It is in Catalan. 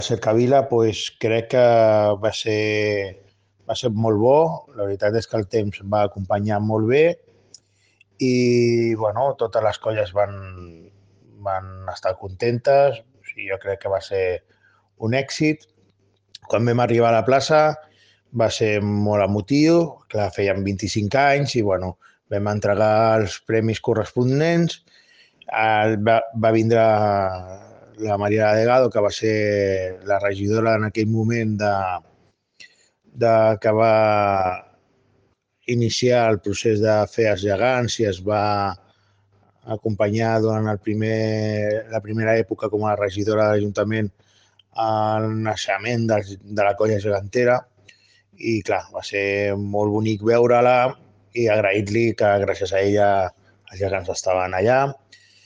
Cercavila crec que va ser, va ser molt bo. La veritat és que el temps va acompanyar molt bé i bueno, totes les colles van estar contentes. O sigui, jo crec que va ser un èxit. Quan vam arribar a la plaça va ser molt emotiu, clar, feien 25 anys i bueno, vam entregar els premis corresponents. Va vindre la Maria Delgado, que va ser la regidora en aquell moment que va iniciar el procés de fer els gegants i es va acompanyar durant la primera època com a regidora de l'Ajuntament al naixement de la colla gegantera. I clar, va ser molt bonic veure-la i agrair-li que gràcies a ella els gegants estaven allà.